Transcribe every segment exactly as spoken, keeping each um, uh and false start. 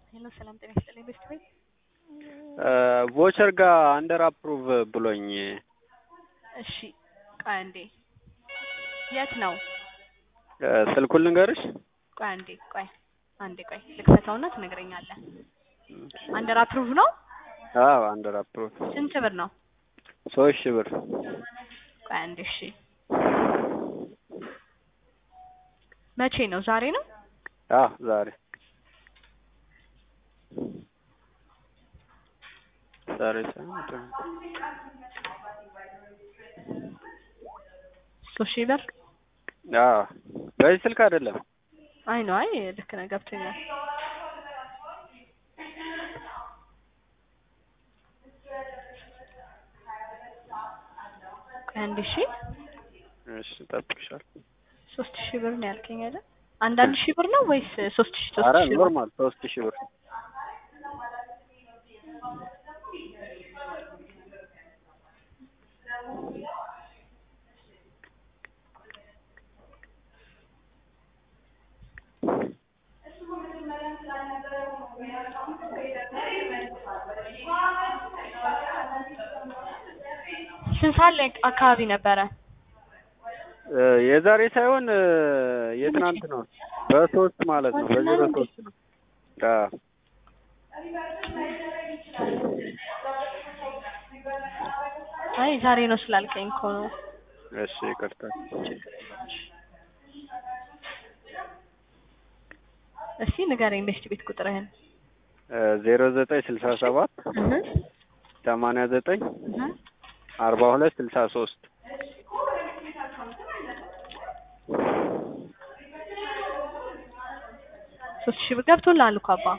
ሄሎ ሰላም ጤና ይስጥልኝ ቤስት ቤት ቮቸር ጋር አንደር አፕሩቭ ብሎኝ። እሺ ቆይ አንዴ የት ነው ስልኩን ልንገርሽ? ቆይ አንዴ ቆይ አንዴ ቆይ ልክፈተውና ትነግረኛለህ። አንደር አፕሩቭ ነው? አዎ አንደር አፕሩቭ። ስንት ብር ነው? ሶስት ሺህ ብር። ቆይ አንዴ እሺ መቼ ነው? ዛሬ ነው? አዎ ዛሬ ዛሬ ሳምንት ሶስት ሺህ ብር? አዎ በዚህ ስልክ አይደለም። አይ ነው አይ ልክ ነው ገብቶኛል። አንድ ሺህ እሺ ጠብቅሻል። ሶስት ሺህ ብር ነው ያልከኝ አይደል? አንድ አንድ ሺህ ብር ነው ወይስ ሶስት ሺህ ሶስት ኧረ ሺህ? ኖርማል ሶስት ሺህ ብር። ስንት ሰዓት ላይ አካባቢ ነበረ? የዛሬ ሳይሆን የትናንት ነው። በሶስት ማለት ነው። በዜሮ ሶስት ነው። አዎ አይ ዛሬ ነው ስላልከኝ እኮ ነው። እሺ ይቅርታ። እሺ ንገረኝ ቤስት ቤት ቁጥርህን። ዜሮ ዘጠኝ ስልሳ ሰባት ሰማንያ ዘጠኝ አርባ ሁለት ስልሳ ሶስት ሶስት ሺህ ብር ገብቶልሃል እኮ አባ።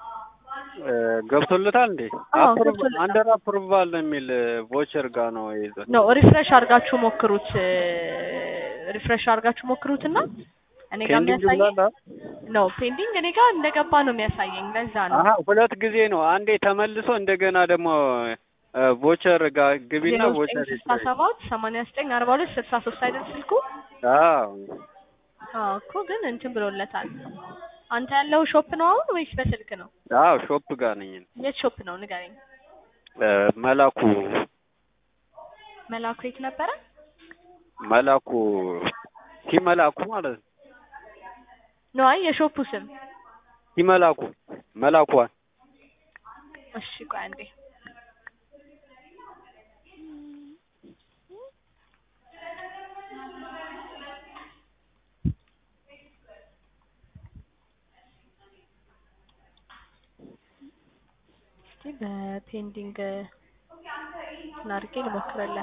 ገብቶልታል እንዴ? አዎ አፕሩቭ ገብቶልታል። አንደር አፕሩቫል የሚል ቮቸር ጋር ነው ይዘው ኖ ሪፍሬሽ አድርጋችሁ ሞክሩት። ሪፍሬሽ አድርጋችሁ ሞክሩትና እኔ ጋር ፔንዲንግ የሚያሳየኝ ብሏል። ኖ ፔንዲንግ እኔ ጋር እንደገባ ነው የሚያሳየኝ። ለዛ ነው። አሃ ሁለት ጊዜ ነው። አንዴ ተመልሶ እንደገና ደግሞ ቮቸር ጋር ግቢና ቮቸር ስልሳ ሰባት ሰማንያ ዘጠኝ አርባ ሁለት ስልሳ ሶስት አይደል ስልኩ? አዎ አዎ እኮ ግን እንትን ብሎለታል። አንተ ያለው ሾፕ ነው አሁን ወይስ በስልክ ነው? አዎ ሾፕ ጋር ነኝ። የት ሾፕ ነው ንገረኝ። መላኩ መላኩ የት ነበረ? መላኩ ሲመላኩ ማለት ነው። ነው አይ የሾፑ ስም ሲመላኩ መላኩ። እሺ ቆይ አንዴ እስቲ በፔንዲንግ ናርጌ ልሞክረለን።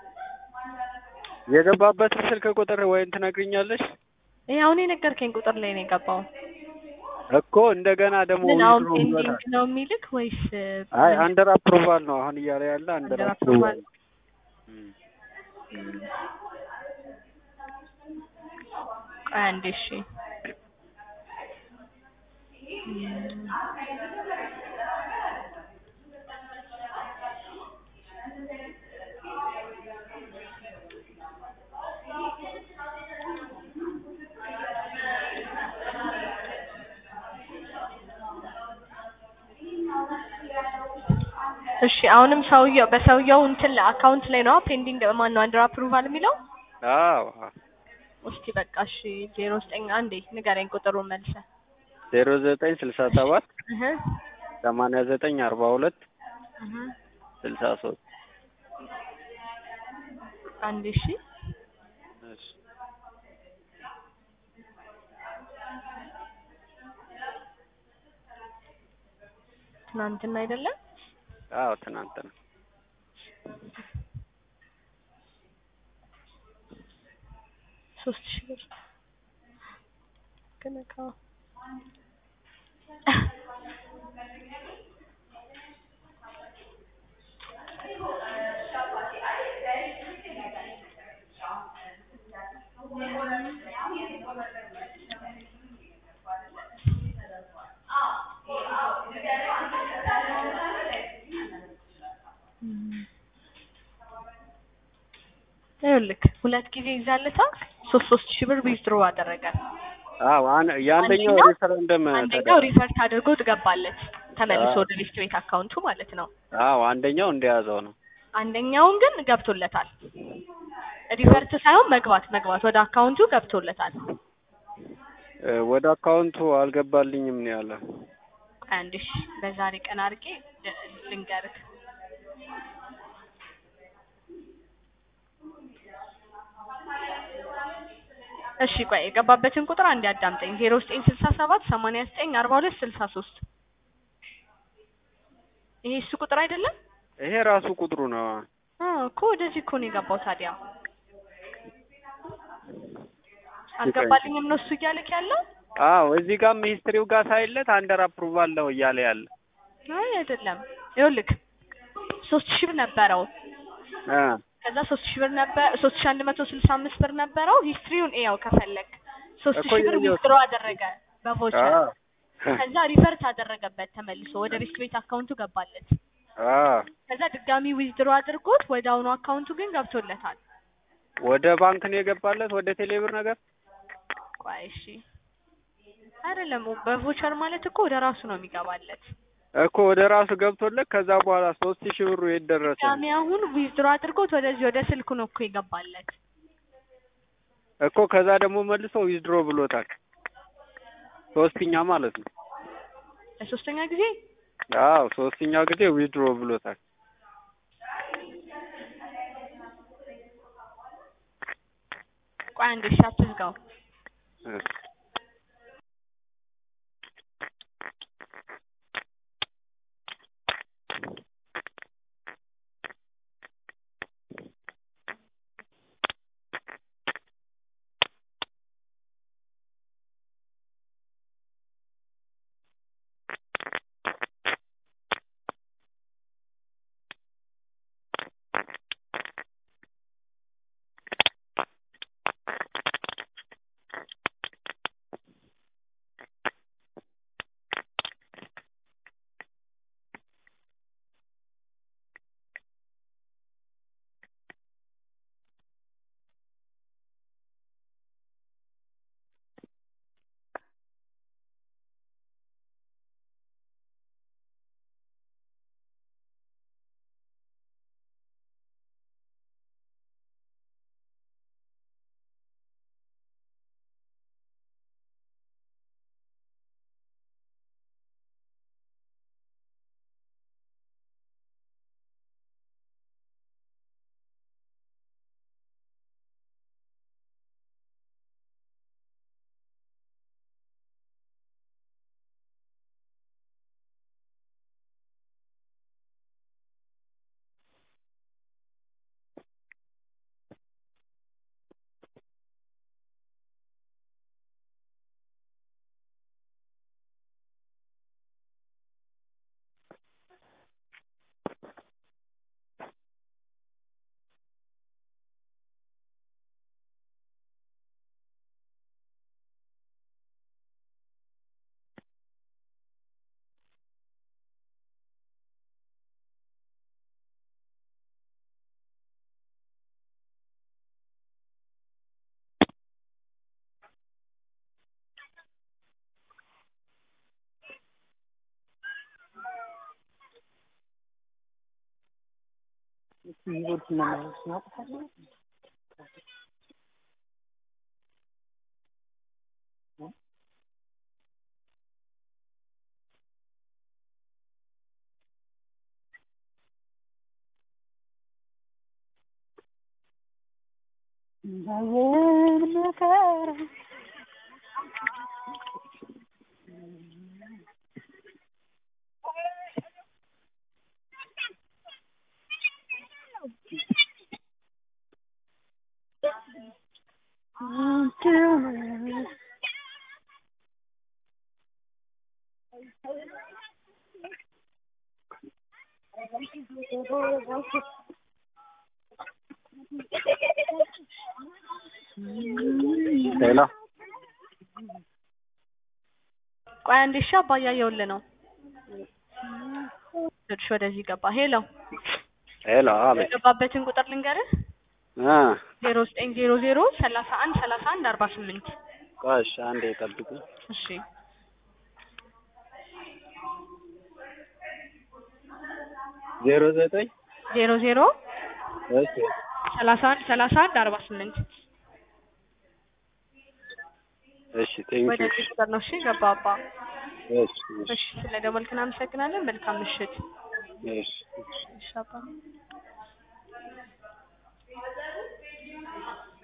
የገባበት ስልክ ቁጥር ወይን ትነግሪኛለሽ? ይሄ አሁን የነገርከኝ ቁጥር ላይ ነው የገባው እኮ እንደገና ደግሞ ምን አሁን ፔንዲንግ ነው የሚልክ ወይስ? አይ አንደር አፕሩቫል ነው አሁን እያለ ያለ አንደር አፕሩቫል። ቆይ አንዴ እሺ እሺ አሁንም ሰውየው በሰውየው እንትን አካውንት ላይ ነው ፔንዲንግ ማን ነው አንደር አፕሩቫል የሚለው? አዎ እስቲ በቃ እሺ ዜሮ ዘጠኝ አንዴ ንገረኝ ቁጥሩን መልሰህ። ዜሮ ዘጠኝ ስልሳ ሰባት እህ ሰማንያ ዘጠኝ አርባ ሁለት እህ ስልሳ ሶስት አንዴ እሺ እሺ ትናንትና አይደለም? አዎ ትናንትና ሶስት ሺህ ብር ከነካ ይኸውልህ ሁለት ጊዜ ይዛለታ ሶስት ሶስት ሺህ ብር ዊዝድሮ አደረገ። አዎ የአንደኛው አንደኛው ሪፈረንደም አንደኛው ሪፈር አድርጎ ትገባለች ተመልሶ አዎ ወደ ቤስት ቤት አካውንቱ ማለት ነው። አዎ አንደኛው እንደያዘው ነው። አንደኛውን ግን ገብቶለታል። ሪፈርት ሳይሆን መግባት መግባት ወደ አካውንቱ ገብቶለታል። እ ወደ አካውንቱ አልገባልኝም ነው ያለ። አንድሽ በዛሬ ቀን አድርጌ ልንገርህ። እሺ ቆይ የገባበትን ቁጥር አንድ ያዳምጠኝ። ዜሮ ዘጠኝ ስልሳ ሰባት ሰማንያ ዘጠኝ አርባ ሁለት ስልሳ ሶስት ይሄ እሱ ቁጥር አይደለም? ይሄ ራሱ ቁጥሩ ነው። አዎ እኮ ወደዚህ እኮ ነው የገባው። ታዲያ አልገባልኝም ነው እሱ እያለክ ያለው? አዎ እዚህ ጋርም ሂስትሪው ጋር ሳይለት አንደር አፕሩቫል ነው እያለ ያለ። አይ አይደለም። ይኸውልህ ሶስት ሺህ ብር ነበረው አ ከዛ ሶስት ሺህ ብር ነበር ሶስት ሺህ አንድ መቶ ስልሳ አምስት ብር ነበረው። ሂስትሪውን ኤው ከፈለክ ሶስት ሺህ ብር ዊዝድሮ አደረገ በቮቸር። ከዛ ሪቨርት አደረገበት ተመልሶ ወደ ቤስት ቤት አካውንቱ ገባለት። አ ከዛ ድጋሚ ዊዝድሮ አድርጎት ወደ አሁኑ አካውንቱ ግን ገብቶለታል። ወደ ባንክ ነው የገባለት ወደ ቴሌብር ነገር? ቆይ እሺ አይደለም በቮቸር ማለት እኮ ወደ ራሱ ነው የሚገባለት እኮ ወደ ራሱ ገብቶለት ከዛ በኋላ ሶስት ሺህ ብሩ የት ደረሰ? ድጋሚ አሁን ዊዝድሮ አድርጎት ወደዚህ ወደ ስልኩ ነው እኮ የገባለት እኮ ከዛ ደግሞ መልሶ ዊዝድሮ ብሎታል። ሶስተኛ ማለት ነው። ለሶስተኛ ጊዜ? አዎ ሶስተኛ ጊዜ ዊዝድሮ ብሎታል። ቆይ አንዴ ሻት ዝጋው። ሄሎ ቆይ አንዴ እሺ አባዬ እያየሁልህ ነው። እሺ ወደዚህ ገባ። ሄሎ ሄሎ አቤት። የገባበትን ቁጥር ልንገርህ? አ ዜሮ ዘጠኝ ዜሮ ዜሮ ሰላሳ አንድ ሰላሳ አንድ አርባ ስምንት ቆሽ አንዴ ጠብቁ። እሺ ዜሮ ዘጠኝ ዜሮ ዜሮ እሺ ሰላሳ አንድ ሰላሳ አንድ አርባ ስምንት እሺ ቴንክ ወደ ዩ ቁጥር ነው። እሺ ገባባ። እሺ እሺ ስለደወልክ እናመሰግናለን። መልካም ምሽት። እሺ እሺ አባ